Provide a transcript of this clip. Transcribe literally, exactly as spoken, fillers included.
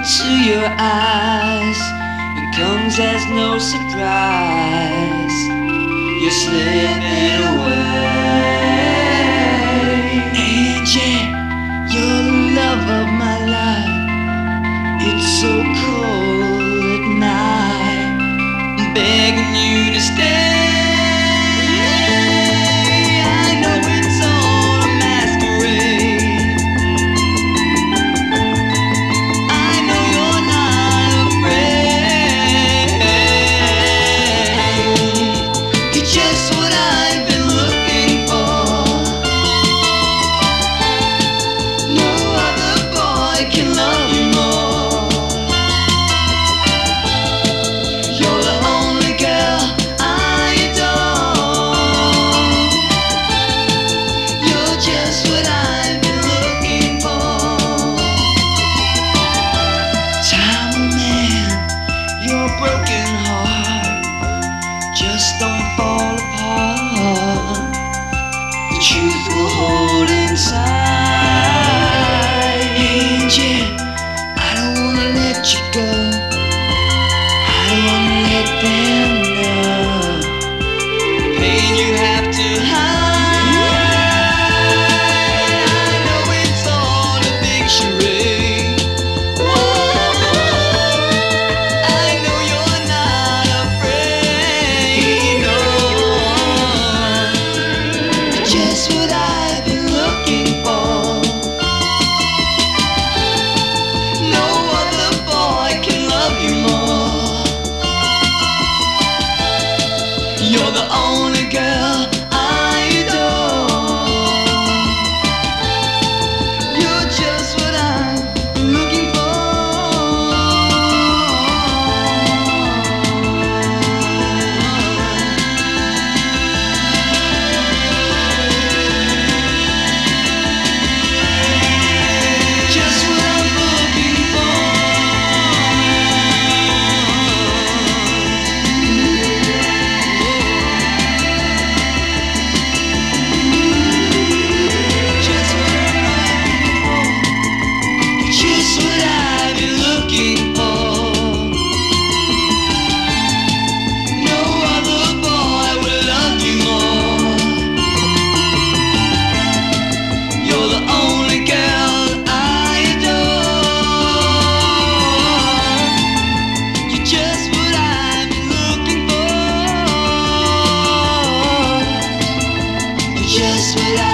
into your eyes, it comes as no surprise. You're slipping away, and yeah, you're the love of my life. It's so cold at night, I'm begging you to stay. Just don't fall apart. The truth will hold inside. And yeah, I don't wanna let you go. I don't wanna let them know the pain you have to hide. I know it's all a big charade. Whoa, I know you're not afraid. Just what I've been looking for. No other boy can love you more. You're the only girl I adore. You're just what I've been looking for. Just what I